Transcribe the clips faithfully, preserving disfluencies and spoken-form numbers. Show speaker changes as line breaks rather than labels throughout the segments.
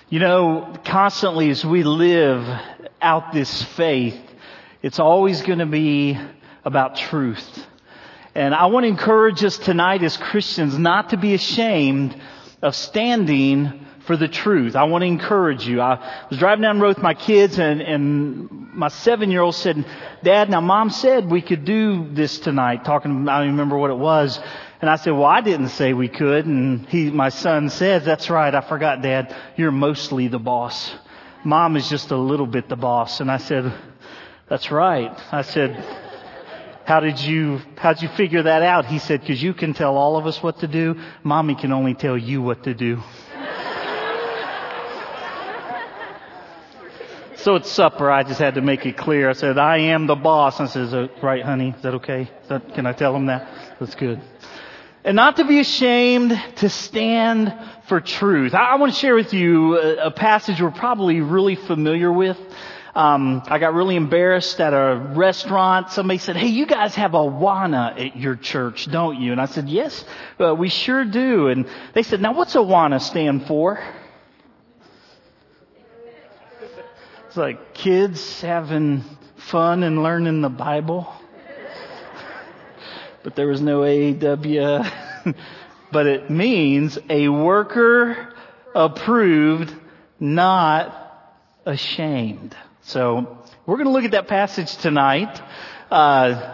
You know, constantly as we live out this faith, it's always going to be about truth. And I want to encourage us tonight as Christians not to be ashamed of standing for the truth. I want to encourage you. I was driving down the road with my kids and, and my seven-year-old said, "Dad, now Mom said we could do this tonight." Talking, I don't even remember what it was. And I said, "Well, I didn't say we could." And he, my son says, "That's right. I forgot, Dad. You're mostly the boss. Mom is just a little bit the boss." And I said, "That's right." I said, How did you, how'd you figure that out? He said, "Because you can tell all of us what to do. Mommy can only tell you what to do." So at supper, I just had to make it clear. I said, "I am the boss." I said, "Is that right, honey? Is that okay? Is that, can I tell him that?" That's good. And not to be ashamed to stand for truth. I, I want to share with you a, a passage we're probably really familiar with. Um, I got really embarrassed at a restaurant. Somebody said, "Hey, you guys have Awana at your church, don't you?" And I said, "Yes, uh, we sure do." And they said, "Now, what's Awana stand for?" It's like kids having fun and learning the Bible. But there was no A W. But it means a worker approved, not ashamed. So we're going to look at that passage tonight. Uh,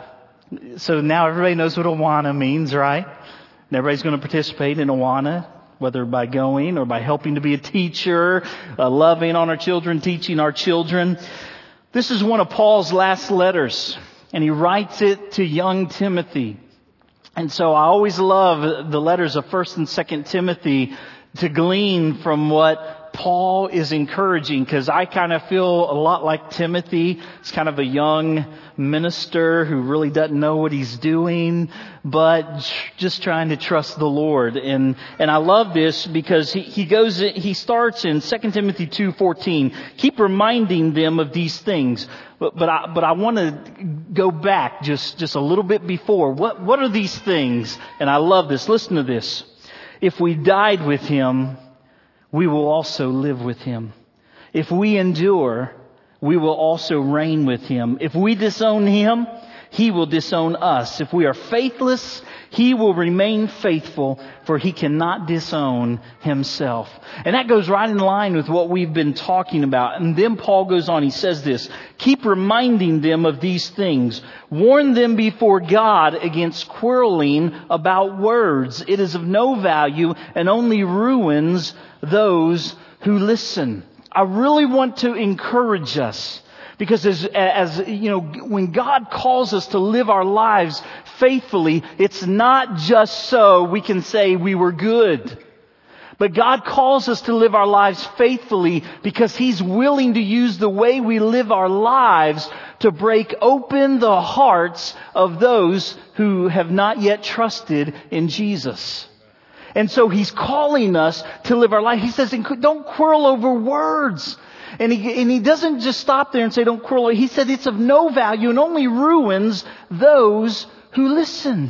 so now everybody knows what Awana means, right? And everybody's going to participate in Awana, whether by going or by helping to be a teacher, uh, loving on our children, teaching our children. This is one of Paul's last letters, and he writes it to young Timothy. And so I always love the letters of First and Second Timothy to glean from what Paul is encouraging, because I kind of feel a lot like Timothy. He's kind of a young minister who really doesn't know what he's doing, but just trying to trust the Lord. And and I love this because he, he goes, he starts in Second Timothy two fourteen. Keep reminding them of these things. But but I but I want to go back just just a little bit before. What what are these things? And I love this. Listen to this. If we died with him, we will also live with him. If we endure, we will also reign with him. If we disown him, he will disown us. If we are faithless, he will remain faithful, for he cannot disown himself. And that goes right in line with what we've been talking about. And then Paul goes on, he says this, keep reminding them of these things. Warn them before God against quarreling about words. It is of no value and only ruins those who listen. I really want to encourage us, because as, as you know, when God calls us to live our lives faithfully, it's not just so we can say we were good. But God calls us to live our lives faithfully because He's willing to use the way we live our lives to break open the hearts of those who have not yet trusted in Jesus. And so He's calling us to live our life. He says, don't quarrel over words. And he, and he doesn't just stop there and say, don't quarrel. He said it's of no value and only ruins those who listen.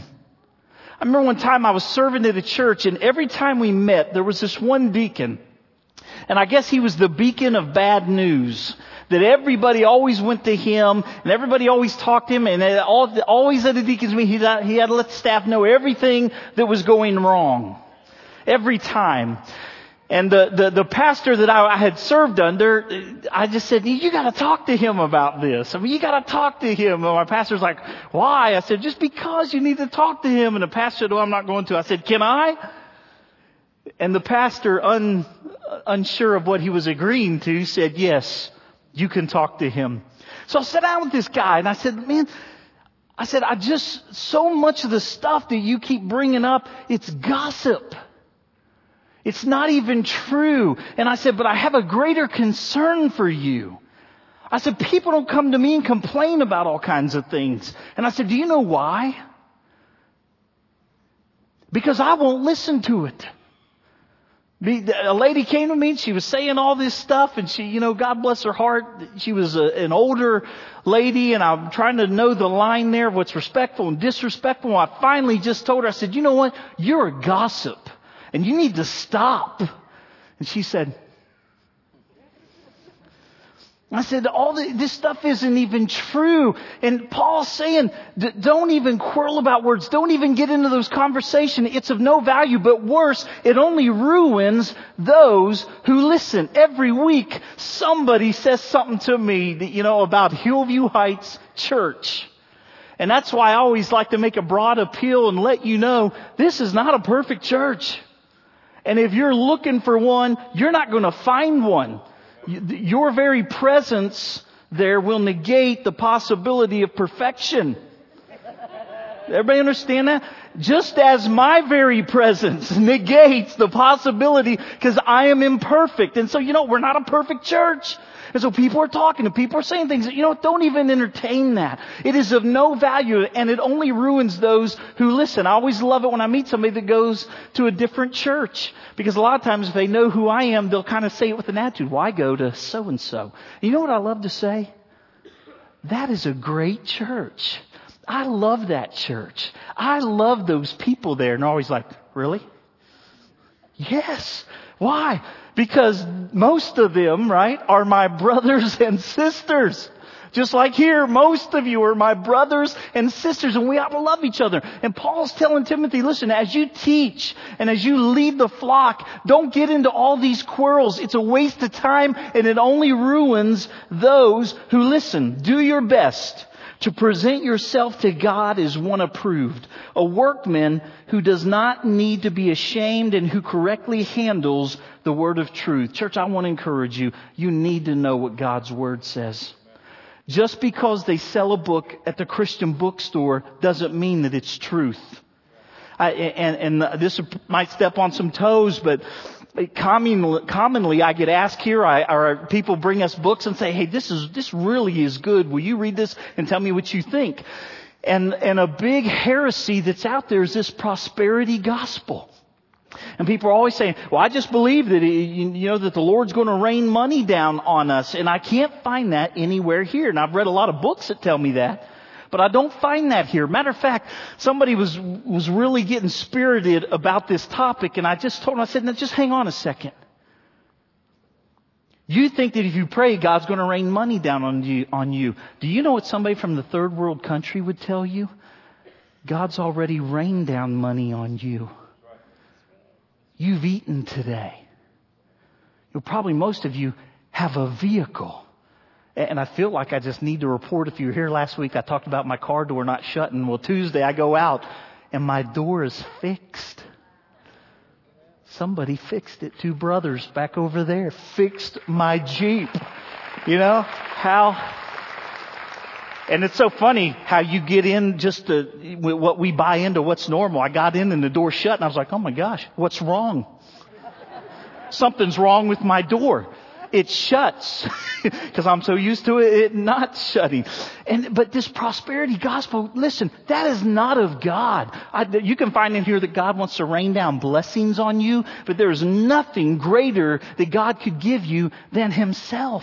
I remember one time I was serving at a church, and every time we met, there was this one deacon. And I guess he was the beacon of bad news. That everybody always went to him, and everybody always talked to him, and all, always at a deacon's meeting, he had, he had to let the staff know everything that was going wrong. Every time. And the, the, the pastor that I, I had served under, I just said, you got to talk to him about this. I mean, you got to talk to him. And my pastor's like, why? I said, just because you need to talk to him. And the pastor said, oh, I'm not going to. I said, can I? And the pastor, un, unsure of what he was agreeing to, said, yes, you can talk to him. So I sat down with this guy and I said, man, I said, I just, so much of the stuff that you keep bringing up, it's gossip. It's not even true. And I said, but I have a greater concern for you. I said, people don't come to me and complain about all kinds of things. And I said, do you know why? Because I won't listen to it. A lady came to me and she was saying all this stuff, and she, you know, God bless her heart, she was a, an older lady, and I'm trying to know the line there of what's respectful and disrespectful. I finally just told her, I said, you know what? You're a gossip. And you need to stop. And she said, I said, all the, this stuff isn't even true. And Paul's saying, d- don't even quarrel about words. Don't even get into those conversations. It's of no value, but worse, it only ruins those who listen. Every week, somebody says something to me, that, you know, about Hillview Heights Church. And that's why I always like to make a broad appeal and let you know, this is not a perfect church. And if you're looking for one, you're not going to find one. Your very presence there will negate the possibility of perfection. Everybody understand that? Just as my very presence negates the possibility, because I am imperfect. And so, you know, we're not a perfect church. And so people are talking and people are saying things that, you know, don't even entertain that. It is of no value, and it only ruins those who listen. I always love it when I meet somebody that goes to a different church, because a lot of times if they know who I am, they'll kind of say it with an attitude. Well, I go to so-and-so. You know what I love to say? That is a great church. I love that church. I love those people there. And they're always like, really? Yes. Why? Because most of them, right, are my brothers and sisters. Just like here, most of you are my brothers and sisters, and we ought to love each other. And Paul's telling Timothy, listen, as you teach and as you lead the flock, don't get into all these quarrels. It's a waste of time, and it only ruins those who listen. Do your best to present yourself to God as one approved, a workman who does not need to be ashamed and who correctly handles the word of truth. Church, I want to encourage you. You need to know what God's word says. Just because they sell a book at the Christian bookstore doesn't mean that it's truth. I, and, and this might step on some toes, but commonly, commonly I get asked here, I, or people bring us books and say, hey, this is this really is good. Will you read this and tell me what you think? And, and a big heresy that's out there is this prosperity gospel. And people are always saying, well, I just believe that, you know, that the Lord's going to rain money down on us. And I can't find that anywhere here. And I've read a lot of books that tell me that, but I don't find that here. Matter of fact, somebody was, was really getting spirited about this topic. And I just told him, I said, now just hang on a second. You think that if you pray, God's going to rain money down on you, on you. Do you know what somebody from the third world country would tell you? God's already rained down money on you. You've eaten today. You'll probably, most of you have a vehicle. And I feel like I just need to report, if you were here last week, I talked about my car door not shutting. Well, Tuesday I go out and my door is fixed. Somebody fixed it. Two brothers back over there fixed my Jeep. You know, how... And it's so funny how you get in just to what we buy into what's normal. I got in and the door shut and I was like, oh my gosh, what's wrong? Something's wrong with my door. It shuts because I'm so used to it, it not shutting. And but this prosperity gospel, listen, that is not of God. I, you can find in here that God wants to rain down blessings on you, but there is nothing greater that God could give you than Himself.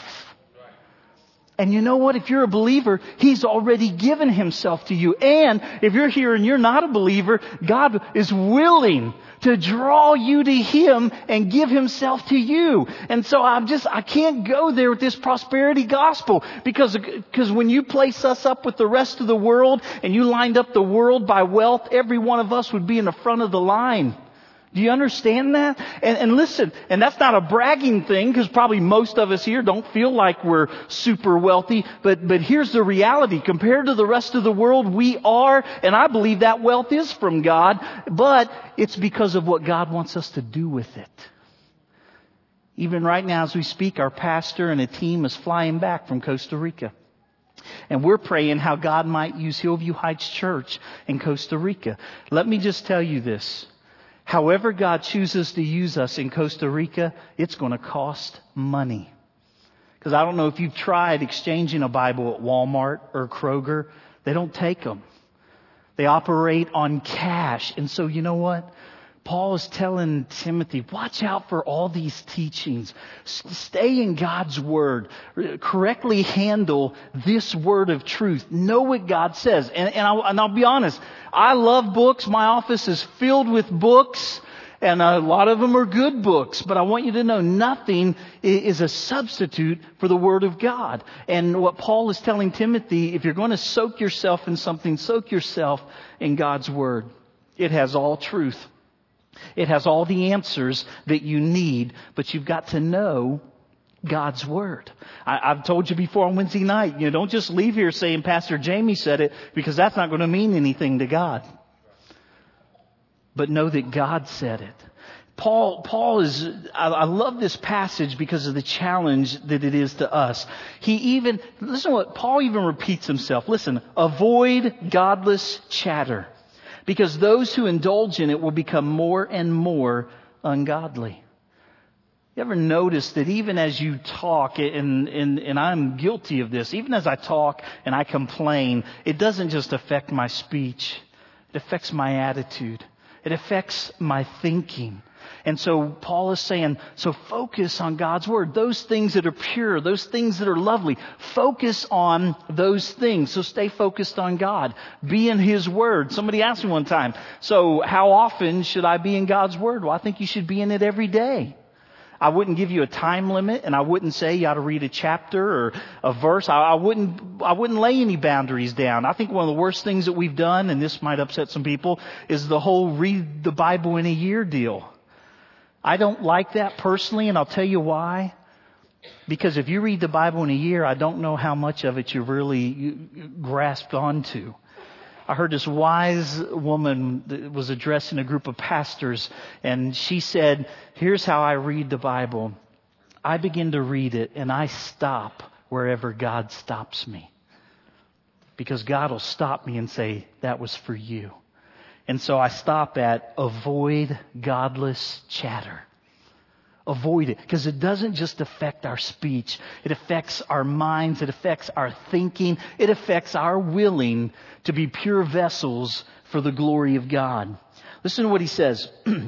And you know what? If you're a believer, He's already given Himself to you. And if you're here and you're not a believer, God is willing to draw you to Him and give Himself to you. And so I'm just, I can't go there with this prosperity gospel because, because when you place us up with the rest of the world and you lined up the world by wealth, every one of us would be in the front of the line. Do you understand that? And, and listen, and that's not a bragging thing because probably most of us here don't feel like we're super wealthy. But, but here's the reality. Compared to the rest of the world, we are, and I believe that wealth is from God, but it's because of what God wants us to do with it. Even right now as we speak, our pastor and a team is flying back from Costa Rica. And we're praying how God might use Hillview Heights Church in Costa Rica. Let me just tell you this. However God chooses to use us in Costa Rica, it's going to cost money. Because I don't know if you've tried exchanging a Bible at Walmart or Kroger. They don't take them. They operate on cash. And so you know what? Paul is telling Timothy, watch out for all these teachings. Stay in God's Word. Correctly handle this word of truth. Know what God says. And, and, I'll, and I'll be honest, I love books. My office is filled with books. And a lot of them are good books, but I want you to know nothing is a substitute for the Word of God. And what Paul is telling Timothy, if you're going to soak yourself in something, soak yourself in God's Word. It has all truth. It has all the answers that you need, but you've got to know God's Word. I, I've told you before on Wednesday night, you know, don't just leave here saying Pastor Jamie said it, because that's not going to mean anything to God. But know that God said it. Paul, Paul is, I, I love this passage because of the challenge that it is to us. He even, listen to what, Paul even repeats himself. Listen, avoid godless chatter, because those who indulge in it will become more and more ungodly. You ever notice that even as you talk, and, and, and I'm guilty of this, even as I talk and I complain, it doesn't just affect my speech. It affects my attitude. It affects my thinking. And so Paul is saying, so focus on God's Word. Those things that are pure, those things that are lovely. Focus on those things. So stay focused on God. Be in His Word. Somebody asked me one time, so how often should I be in God's Word? Well, I think you should be in it every day. I wouldn't give you a time limit, and I wouldn't say you ought to read a chapter or a verse. I, I wouldn't, I wouldn't lay any boundaries down. I think one of the worst things that we've done, and this might upset some people, is the whole read the Bible in a year deal. I don't like that personally, and I'll tell you why. Because if you read the Bible in a year, I don't know how much of it you've really grasped onto. I heard this wise woman that was addressing a group of pastors, and she said, here's how I read the Bible. I begin to read it, and I stop wherever God stops me. Because God will stop me and say, that was for you. And so I stop at avoid godless chatter. Avoid it, because it doesn't just affect our speech. It affects our minds. It affects our thinking. It affects our willing to be pure vessels for the glory of God. Listen to what he says.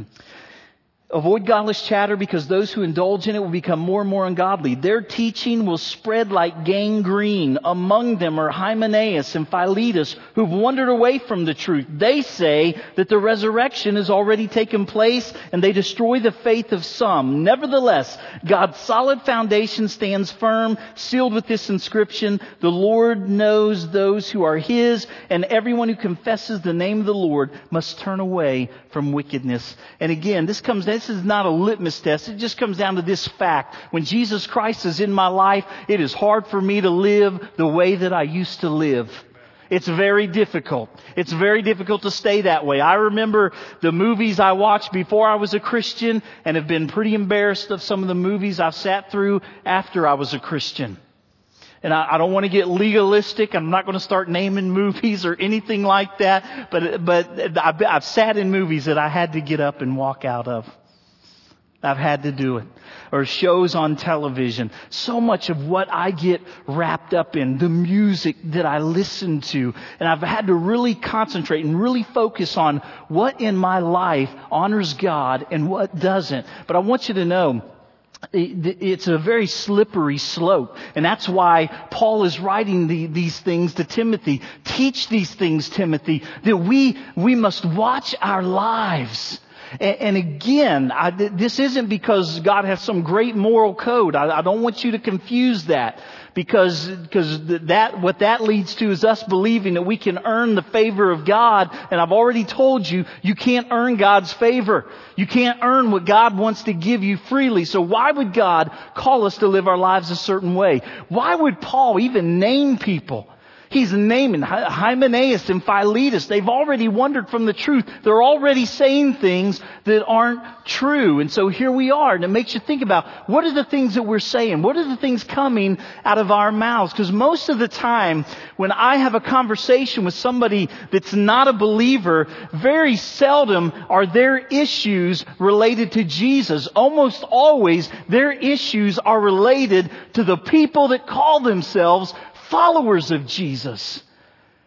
Avoid godless chatter, because those who indulge in it will become more and more ungodly. Their teaching will spread like gangrene. Among them are Hymenaeus and Philetus, who've wandered away from the truth. They say that the resurrection has already taken place, and they destroy the faith of some. Nevertheless, God's solid foundation stands firm, sealed with this inscription: the Lord knows those who are His, and everyone who confesses the name of the Lord must turn away from wickedness. And again, this comes down This is not a litmus test. It just comes down to this fact. When Jesus Christ is in my life, it is hard for me to live the way that I used to live. It's very difficult. It's very difficult to stay that way. I remember the movies I watched before I was a Christian, and have been pretty embarrassed of some of the movies I've sat through after I was a Christian. And I, I don't want to get legalistic. I'm not going to start naming movies or anything like that. But but I've, I've sat in movies that I had to get up and walk out of. I've had to do it. Or shows on television. So much of what I get wrapped up in, the music that I listen to. And I've had to really concentrate and really focus on what in my life honors God and what doesn't. But I want you to know, it's a very slippery slope. And that's why Paul is writing the, these things to Timothy. Teach these things, Timothy, that we, we must watch our lives. And, and again, I, this isn't because God has some great moral code. I, I don't want you to confuse that. Because, because that, what that leads to is us believing that we can earn the favor of God. And I've already told you, you can't earn God's favor. You can't earn what God wants to give you freely. So why would God call us to live our lives a certain way? Why would Paul even name people? He's naming Hymenaeus and Philetus. They've already wandered from the truth. They're already saying things that aren't true. And so here we are. And it makes you think about, what are the things that we're saying? What are the things coming out of our mouths? Because most of the time, when I have a conversation with somebody that's not a believer, very seldom are their issues related to Jesus. Almost always, their issues are related to the people that call themselves followers of Jesus.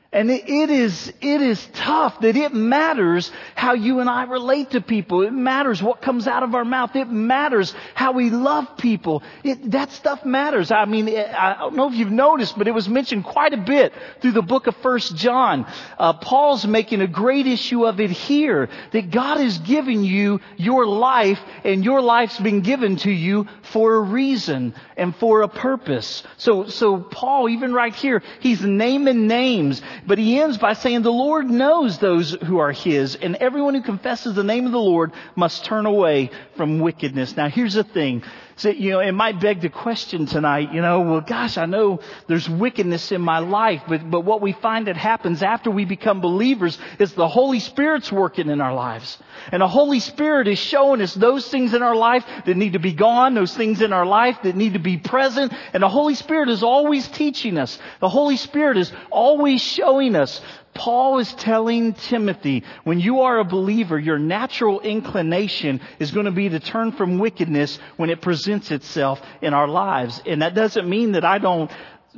And it, it is, it is tough that it matters how you and I relate to people. It matters what comes out of our mouth. It matters how we love people. It, that stuff matters. I mean, it, I don't know if you've noticed, but it was mentioned quite a bit through the book of First John. Uh, Paul's making a great issue of it here, that God has given you your life, and your life's been given to you for a reason and for a purpose. So, so Paul, even right here, he's naming names. But he ends by saying the Lord knows those who are His, and everyone who confesses the name of the Lord must turn away from wickedness. Now here's the thing. So, you know, it might beg the question tonight, you know, well, gosh, I know there's wickedness in my life, but, but what we find that happens after we become believers is the Holy Spirit's working in our lives. And the Holy Spirit is showing us those things in our life that need to be gone, those things in our life that need to be present. And the Holy Spirit is always teaching us. The Holy Spirit is always showing us. Paul is telling Timothy, when you are a believer, your natural inclination is going to be to turn from wickedness when it presents itself in our lives. And that doesn't mean that I don't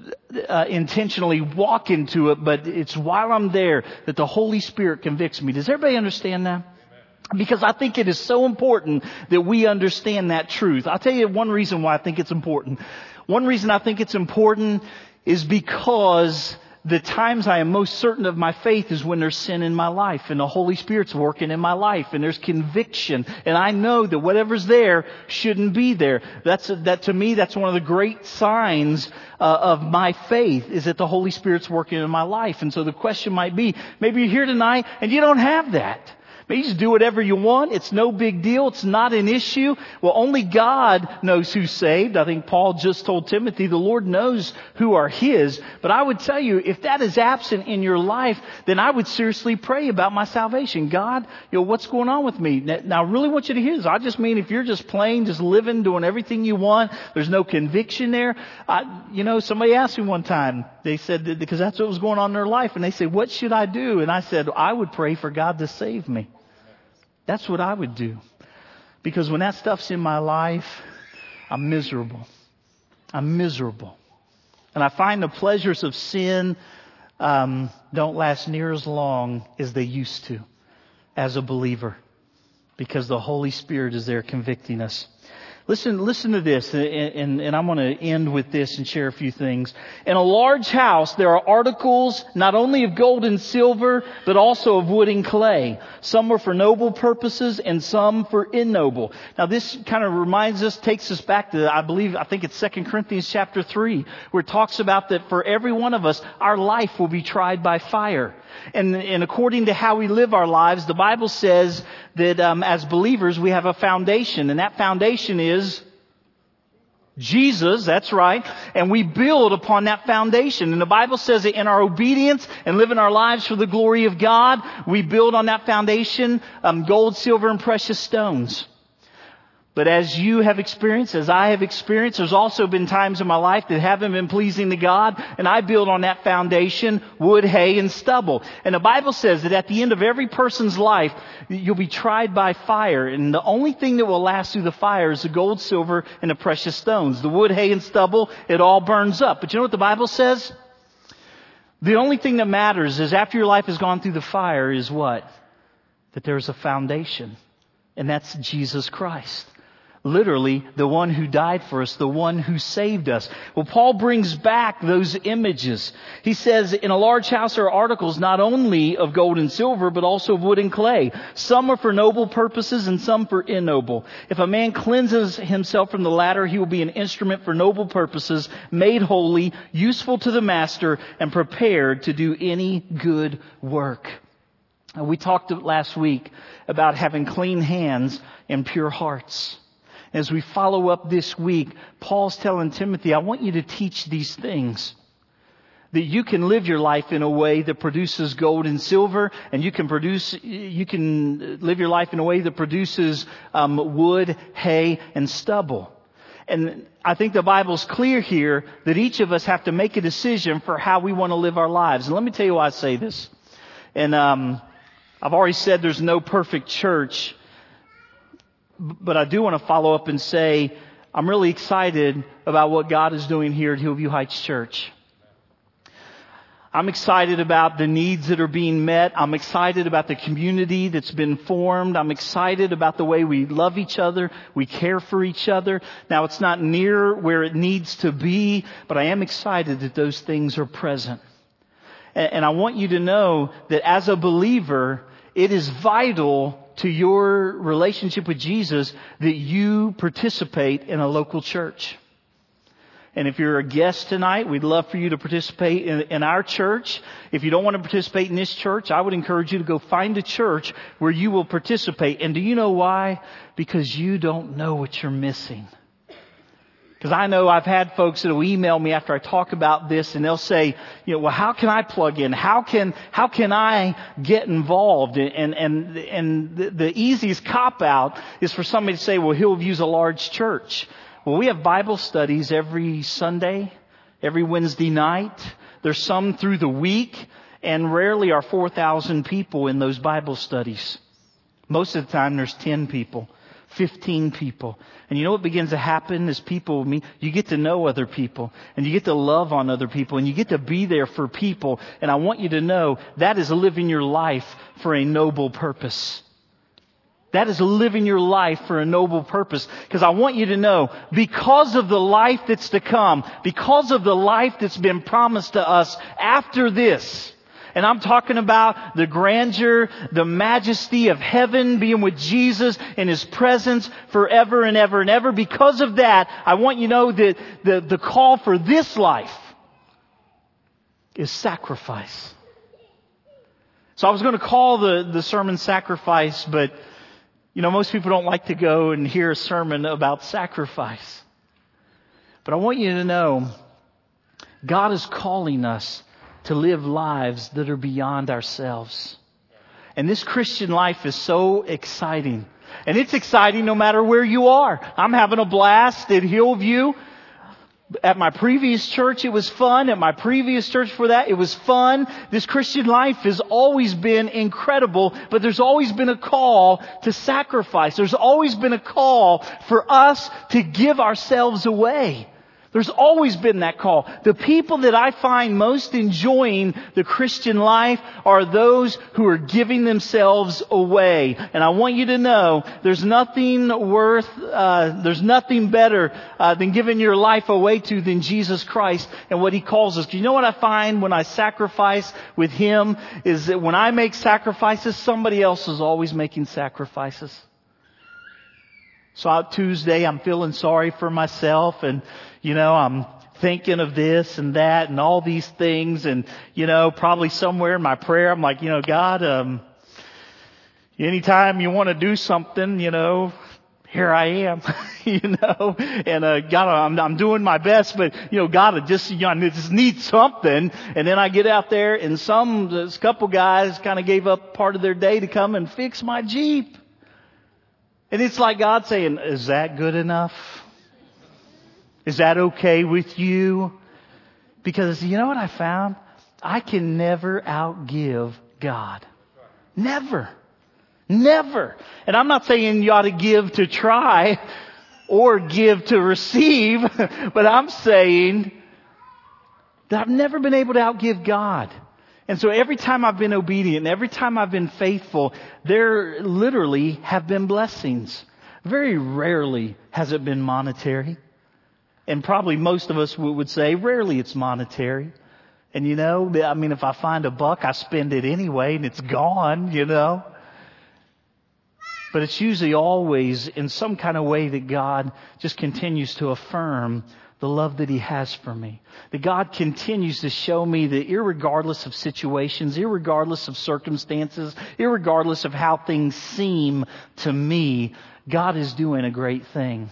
uh, intentionally walk into it, but it's while I'm there that the Holy Spirit convicts me. Does everybody understand that? Because I think it is so important that we understand that truth. I'll tell you one reason why I think it's important. One reason I think it's important is because the times I am most certain of my faith is when there's sin in my life and the Holy Spirit's working in my life and there's conviction. And I know that whatever's there shouldn't be there. That's, that to me, that's one of the great signs uh, of my faith, is that the Holy Spirit's working in my life. And so the question might be, maybe you're here tonight and you don't have that. You just do whatever you want. It's no big deal. It's not an issue. Well, only God knows who's saved. I think Paul just told Timothy, the Lord knows who are His. But I would tell you, if that is absent in your life, then I would seriously pray about my salvation. God, you know, what's going on with me? Now, I really want you to hear this. I just mean if you're just plain, just living, doing everything you want, there's no conviction there. I, you know, somebody asked me one time, they said, because that's what was going on in their life. And they said, what should I do? And I said, I would pray for God to save me. That's what I would do. Because when that stuff's in my life, I'm miserable. I'm miserable. And I find the pleasures of sin um, don't last near as long as they used to as a believer. Because the Holy Spirit is there convicting us. Listen, listen to this, and, and, and I'm going to end with this and share a few things. In a large house, there are articles not only of gold and silver, but also of wood and clay. Some are for noble purposes and some for ignoble. Now, this kind of reminds us, takes us back to, I believe, I think it's Second Corinthians chapter three, where it talks about that for every one of us, our life will be tried by fire. And, and according to how we live our lives, the Bible says that um, as believers, we have a foundation. And that foundation is Jesus, that's right. And we build upon that foundation. And the Bible says that in our obedience and living our lives for the glory of God, we build on that foundation um, gold, silver, and precious stones. But as you have experienced, as I have experienced, there's also been times in my life that haven't been pleasing to God. And I build on that foundation wood, hay, and stubble. And the Bible says that at the end of every person's life, you'll be tried by fire. And the only thing that will last through the fire is the gold, silver, and the precious stones. The wood, hay, and stubble, it all burns up. But you know what the Bible says? The only thing that matters is after your life has gone through the fire is what? That there's a foundation. And that's Jesus Christ. Literally, the one who died for us, the one who saved us. Well, Paul brings back those images. He says, in a large house are articles not only of gold and silver, but also of wood and clay. Some are for noble purposes and some for ignoble. If a man cleanses himself from the latter, he will be an instrument for noble purposes, made holy, useful to the master, and prepared to do any good work. We talked last week about having clean hands and pure hearts. As we follow up this week, Paul's telling Timothy, I want you to teach these things. That you can live your life in a way that produces gold and silver, and you can produce, you can live your life in a way that produces um, wood, hay, and stubble. And I think the Bible's clear here that each of us have to make a decision for how we want to live our lives. And let me tell you why I say this. And um, I've already said there's no perfect church. But I do want to follow up and say, I'm really excited about what God is doing here at Hillview Heights Church. I'm excited about the needs that are being met. I'm excited about the community that's been formed. I'm excited about the way we love each other. We care for each other. Now, it's not near where it needs to be, but I am excited that those things are present. And I want you to know that as a believer, it is vital to your relationship with Jesus that you participate in a local church. And if you're a guest tonight, we'd love for you to participate in, in our church. If you don't want to participate in this church, I would encourage you to go find a church where you will participate. And do you know why? Because you don't know what you're missing. Because I know I've had folks that will email me after I talk about this, and they'll say, you know, well, how can I plug in? How can how can I get involved? And and and the, the easiest cop out is for somebody to say, well, he'll use a large church. Well, we have Bible studies every Sunday, every Wednesday night. There's some through the week, and rarely are four thousand people in those Bible studies. Most of the time, there's ten people, fifteen people. And you know what begins to happen is people meet, you get to know other people, and you get to love on other people, and you get to be there for people. And I want you to know that is living your life for a noble purpose. That is living your life for a noble purpose. Because I want you to know, because of the life that's to come, because of the life that's been promised to us after this, and I'm talking about the grandeur, the majesty of heaven, being with Jesus in His presence forever and ever and ever. Because of that, I want you to know that the, the call for this life is sacrifice. So I was going to call the, the sermon Sacrifice, but you know, most people don't like to go and hear a sermon about sacrifice. But I want you to know, God is calling us to live lives that are beyond ourselves. And this Christian life is so exciting. And it's exciting no matter where you are. I'm having a blast at Hillview. At my previous church, it was fun. At my previous church for that, it was fun. This Christian life has always been incredible, but there's always been a call to sacrifice. There's always been a call for us to give ourselves away. There's always been that call. The people that I find most enjoying the Christian life are those who are giving themselves away. And I want you to know there's nothing worth, uh, there's nothing better uh, than giving your life away to than Jesus Christ and what He calls us. Do you know what I find when I sacrifice with Him is that when I make sacrifices, somebody else is always making sacrifices. So out Tuesday, I'm feeling sorry for myself, and, you know, I'm thinking of this and that and all these things, and, you know, probably somewhere in my prayer, I'm like, you know, God, um, anytime you want to do something, you know, here I am, you know, and, uh, God, I'm, I'm doing my best, but, you know, God, I just, you know, I just need something. And then I get out there, and some, this couple guys kind of gave up part of their day to come and fix my Jeep. And it's like God saying, is that good enough? Is that okay with you? Because you know what I found? I can never outgive God. Never. Never. And I'm not saying you ought to give to try or give to receive, but I'm saying that I've never been able to outgive God. And so every time I've been obedient, every time I've been faithful, there literally have been blessings. Very rarely has it been monetary. And probably most of us would say rarely it's monetary. And you know, I mean, if I find a buck, I spend it anyway and it's gone, you know. But it's usually always in some kind of way that God just continues to affirm the love that He has for me. That God continues to show me that irregardless of situations, irregardless of circumstances, irregardless of how things seem to me, God is doing a great thing.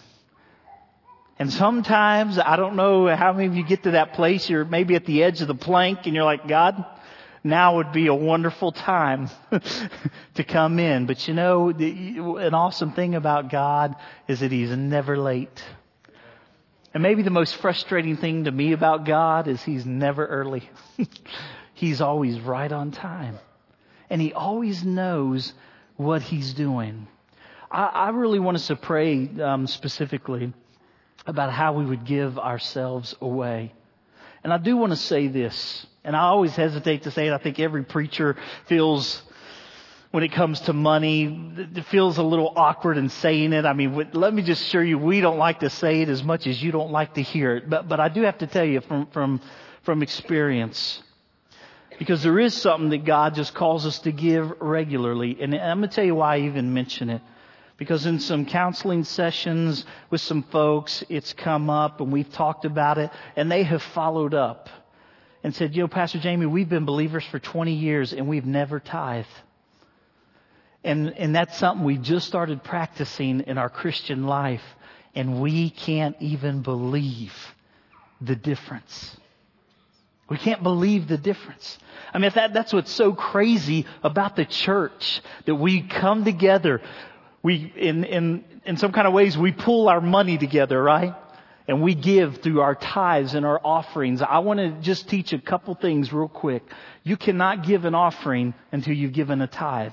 And sometimes, I don't know how many of you get to that place, you're maybe at the edge of the plank and you're like, God, now would be a wonderful time to come in. But you know, the, an awesome thing about God is that He's never late. And maybe the most frustrating thing to me about God is He's never early. He's always right on time. And He always knows what He's doing. I, I really want us to pray um, specifically about how we would give ourselves away. And I do want to say this. And I always hesitate to say it. I think every preacher feels, when it comes to money, it feels a little awkward in saying it. I mean, let me just assure you, we don't like to say it as much as you don't like to hear it. But, but I do have to tell you from, from, from experience, because there is something that God just calls us to give regularly. And I'm going to tell you why I even mention it. Because in some counseling sessions with some folks, it's come up and we've talked about it, and they have followed up and said, you know, Pastor Jamie, we've been believers for twenty years and we've never tithed. And, and that's something we just started practicing in our Christian life, and we can't even believe the difference. We can't believe the difference. I mean, that, that's what's so crazy about the church, that we come together. We, in, in, in some kind of ways, we pull our money together, right? And we give through our tithes and our offerings. I want to just teach a couple things real quick. You cannot give an offering until you've given a tithe.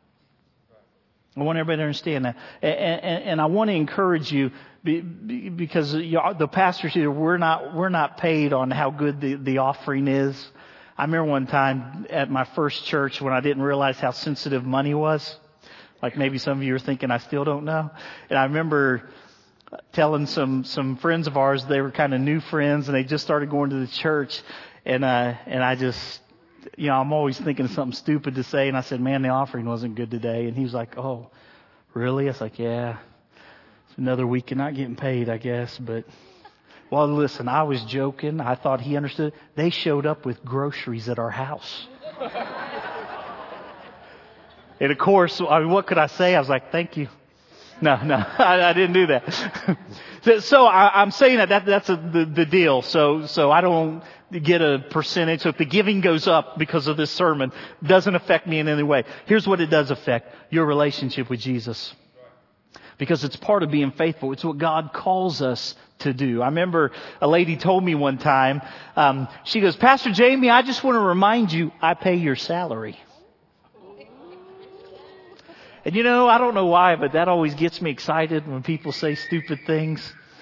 I want everybody to understand that. And, and, and I want to encourage you, because the pastors here, we're not, we're not paid on how good the, the offering is. I remember one time at my first church when I didn't realize how sensitive money was. Like maybe some of you are thinking, I still don't know. And I remember telling some, some friends of ours, they were kind of new friends and they just started going to the church. And, uh, and I just, you know, I'm always thinking of something stupid to say. And I said, man, the offering wasn't good today. And he was like, oh, really? I was like, yeah, it's another week of not getting paid, I guess. But, well, listen, I was joking. I thought he understood. They showed up with groceries at our house. And of course, I mean, what could I say? I was like, thank you. No, no, I, I didn't do that. so, so I, I'm saying that, that that's a, the, the deal. So, so I don't get a percentage. So if the giving goes up because of this sermon, it doesn't affect me in any way. Here's what it does affect: your relationship with Jesus. Because it's part of being faithful. It's what God calls us to do. I remember a lady told me one time, um, she goes, Pastor Jamie, I just want to remind you, I pay your salary. And you know, I don't know why, but that always gets me excited when people say stupid things.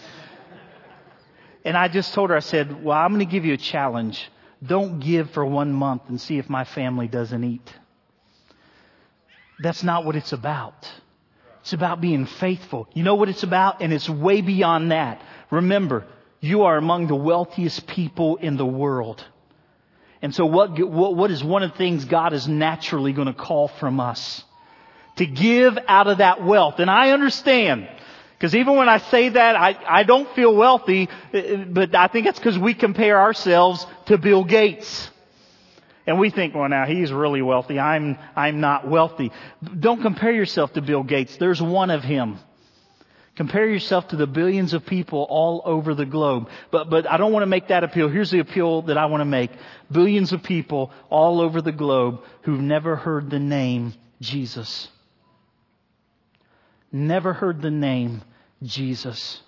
And I just told her, I said, well, I'm going to give you a challenge. Don't give for one month and see if my family doesn't eat. That's not what it's about. It's about being faithful. You know what it's about? And it's way beyond that. Remember, you are among the wealthiest people in the world. And so what, what, what is one of the things God is naturally going to call from us? To give out of that wealth. And I understand, because even when I say that, I, I don't feel wealthy, but I think it's because we compare ourselves to Bill Gates. And we think, well, now he's really wealthy. I'm, I'm not wealthy. Don't compare yourself to Bill Gates. There's one of him. Compare yourself to the billions of people all over the globe. But, but I don't want to make that appeal. Here's the appeal that I want to make. Billions of people all over the globe who've never heard the name Jesus. Never heard the name Jesus.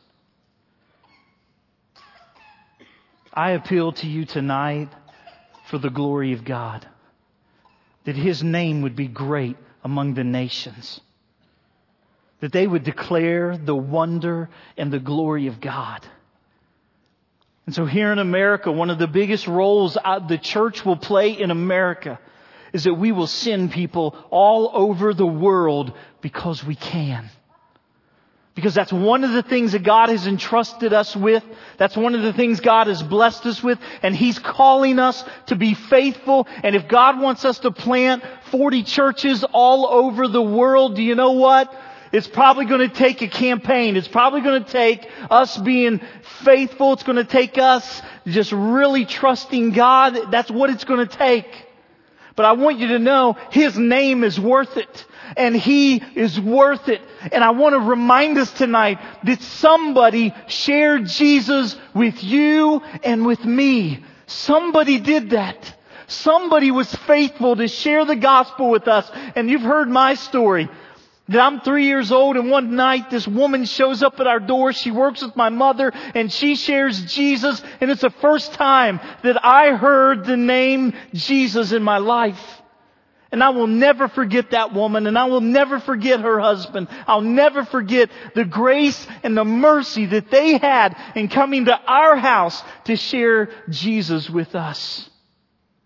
I appeal to you tonight for the glory of God, that His name would be great among the nations, that they would declare the wonder and the glory of God. And so here in America, one of the biggest roles the church will play in America is that we will send people all over the world because we can. Because that's one of the things that God has entrusted us with. That's one of the things God has blessed us with. And He's calling us to be faithful. And if God wants us to plant forty churches all over the world, do you know what? It's probably going to take a campaign. It's probably going to take us being faithful. It's going to take us just really trusting God. That's what it's going to take. But I want you to know His name is worth it. And He is worth it. And I want to remind us tonight that somebody shared Jesus with you and with me. Somebody did that. Somebody was faithful to share the gospel with us. And you've heard my story. That I'm three years old and one night this woman shows up at our door. She works with my mother and she shares Jesus. And it's the first time that I heard the name Jesus in my life. And I will never forget that woman, and I will never forget her husband. I'll never forget the grace and the mercy that they had in coming to our house to share Jesus with us.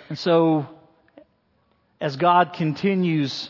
And so, as God continues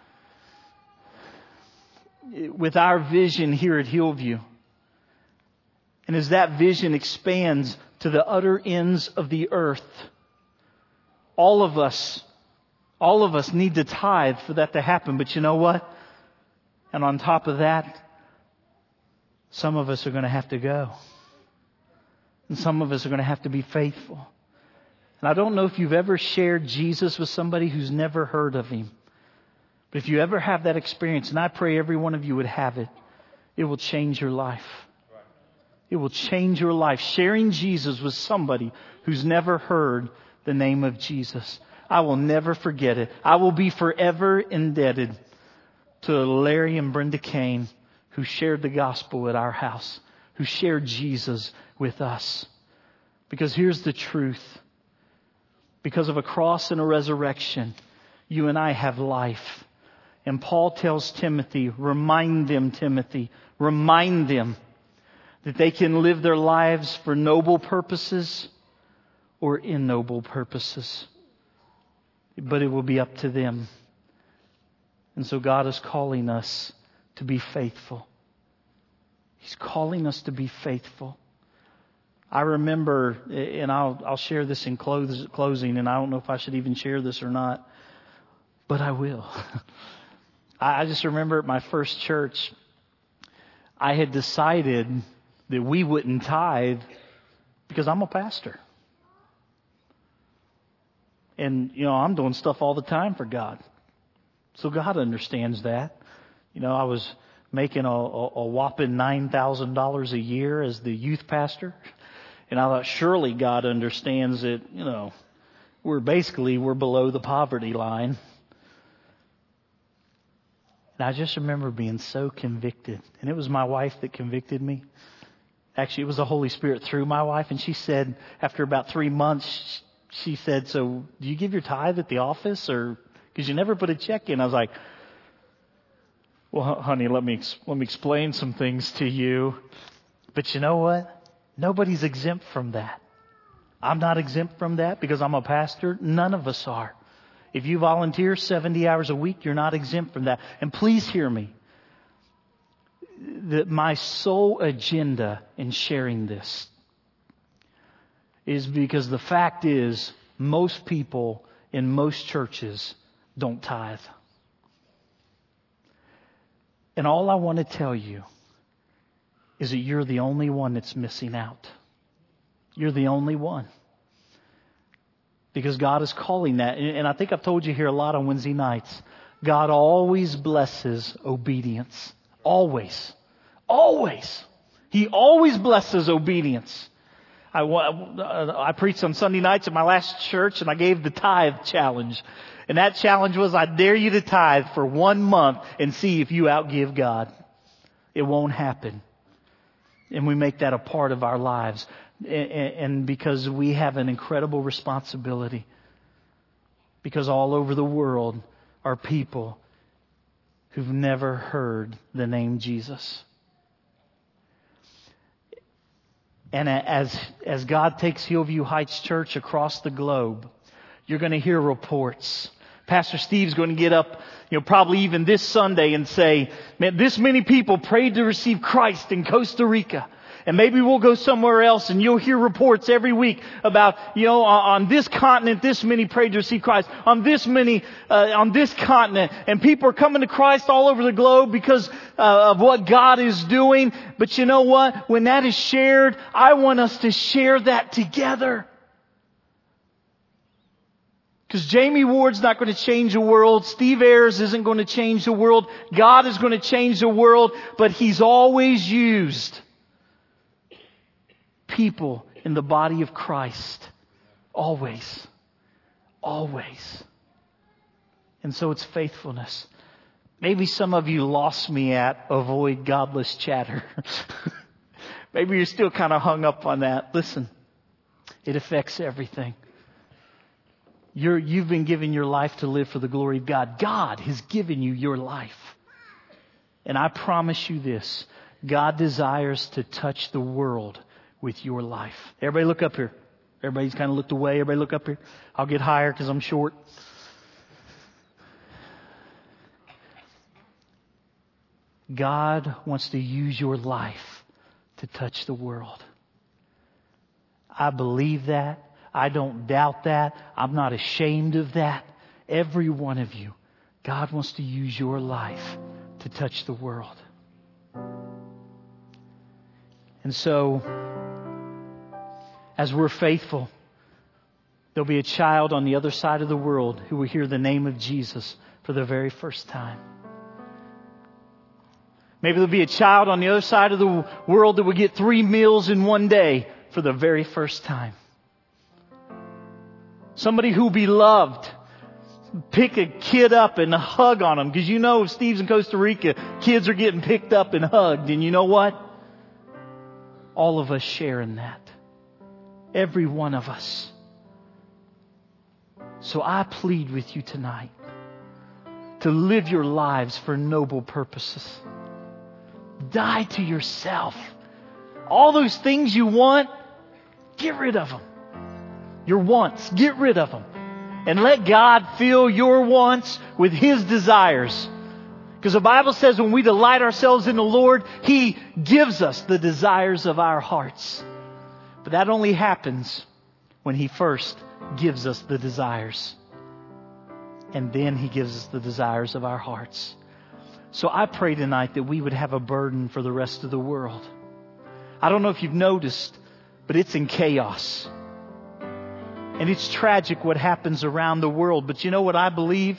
with our vision here at Hillview, and as that vision expands to the utter ends of the earth, all of us, all of us need to tithe for that to happen. But you know what? And on top of that, some of us are going to have to go. And some of us are going to have to be faithful. And I don't know if you've ever shared Jesus with somebody who's never heard of Him. But if you ever have that experience, and I pray every one of you would have it, it will change your life. It will change your life. Sharing Jesus with somebody who's never heard the name of Jesus. I will never forget it. I will be forever indebted to Larry and Brenda Kane, who shared the gospel at our house, who shared Jesus with us. Because here's the truth. Because of a cross and a resurrection, you and I have life. And Paul tells Timothy, remind them, Timothy, remind them that they can live their lives for noble purposes or ignoble purposes. But it will be up to them. And so God is calling us to be faithful. He's calling us to be faithful. I remember, and I'll, I'll share this in close, closing, and I don't know if I should even share this or not, but I will. I just remember at my first church, I had decided that we wouldn't tithe because I'm a pastor. And, you know, I'm doing stuff all the time for God. So God understands that. You know, I was making a, a, a whopping nine thousand dollars a year as the youth pastor. And I thought, surely God understands that, you know, we're basically, we're below the poverty line. And I just remember being so convicted. And it was my wife that convicted me. Actually, it was the Holy Spirit through my wife. And she said, after about three months, she said, so do you give your tithe at the office? Or, because you never put a check in. I was like, well, honey, let me, let me explain some things to you. But you know what? Nobody's exempt from that. I'm not exempt from that because I'm a pastor. None of us are. If you volunteer seventy hours a week, you're not exempt from that. And please hear me. That my sole agenda in sharing this is because the fact is most people in most churches don't tithe. And all I want to tell you is that you're the only one that's missing out. You're the only one. Because God is calling that. And I think I've told you here a lot on Wednesday nights. God always blesses obedience. Always. Always. He always blesses obedience. I, I preached on Sunday nights at my last church and I gave the tithe challenge. And that challenge was, I dare you to tithe for one month and see if you outgive God. It won't happen. And we make that a part of our lives. And because we have an incredible responsibility. Because all over the world are people who've never heard the name Jesus. And as, as God takes Hillview Heights Church across the globe, you're going to hear reports. Pastor Steve's going to get up, you know, probably even this Sunday and say, man, this many people prayed to receive Christ in Costa Rica. And maybe we'll go somewhere else and you'll hear reports every week about, you know, on this continent, this many prayed to receive Christ. On this many, uh, on this continent. And people are coming to Christ all over the globe because uh, of what God is doing. But you know what? When that is shared, I want us to share that together. Because Jamie Ward's not going to change the world. Steve Ayers isn't going to change the world. God is going to change the world. But He's always used people in the body of Christ. Always. Always. And so it's faithfulness. Maybe some of you lost me at avoid godless chatter. Maybe you're still kind of hung up on that. Listen, it affects everything. You're, you've been given your life to live for the glory of God. God has given you your life. And I promise you this, God desires to touch the world with your life. Everybody look up here. Everybody's kind of looked away. Everybody look up here. I'll get higher because I'm short. God wants to use your life to touch the world. I believe that. I don't doubt that. I'm not ashamed of that. Every one of you, God wants to use your life to touch the world. And so, as we're faithful, there'll be a child on the other side of the world who will hear the name of Jesus for the very first time. Maybe there'll be a child on the other side of the world that will get three meals in one day for the very first time. Somebody who will be loved. Pick a kid up and hug on them. Because you know if Steve's in Costa Rica, kids are getting picked up and hugged. And you know what? All of us share in that. Every one of us. So I plead with you tonight to live your lives for noble purposes. Die to yourself. All those things you want, get rid of them. Your wants, get rid of them. And let God fill your wants with His desires. Because the Bible says when we delight ourselves in the Lord, He gives us the desires of our hearts. But that only happens when He first gives us the desires. And then He gives us the desires of our hearts. So I pray tonight that we would have a burden for the rest of the world. I don't know if you've noticed, but it's in chaos. And it's tragic what happens around the world. But you know what I believe?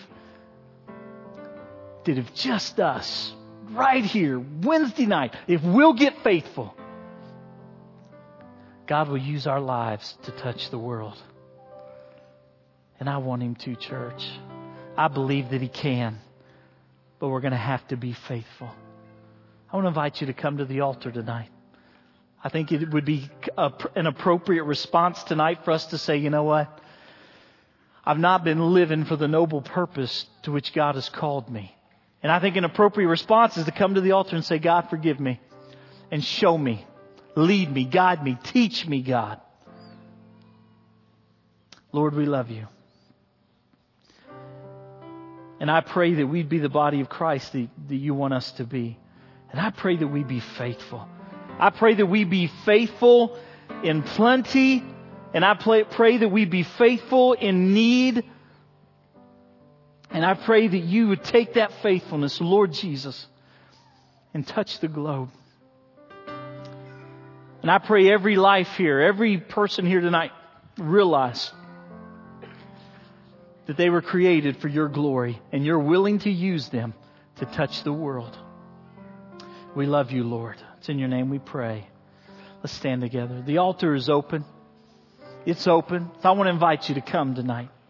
That if just us, right here, Wednesday night, if we'll get faithful, God will use our lives to touch the world. And I want Him to, church. I believe that He can. But we're going to have to be faithful. I want to invite you to come to the altar tonight. I think it would be a, an appropriate response tonight for us to say, you know what? I've not been living for the noble purpose to which God has called me. And I think an appropriate response is to come to the altar and say, God, forgive me. And show me. Lead me. Guide me. Teach me, God. Lord, we love You. And I pray that we'd be the body of Christ that, that You want us to be. And I pray that we be faithful. I pray that we be faithful in plenty. And I pray, pray that we be faithful in need. And I pray that You would take that faithfulness, Lord Jesus, and touch the globe. And I pray every life here, every person here tonight realize that they were created for Your glory and You're willing to use them to touch the world. We love You, Lord. It's in Your name we pray. Let's stand together. The altar is open. It's open. So I want to invite you to come tonight.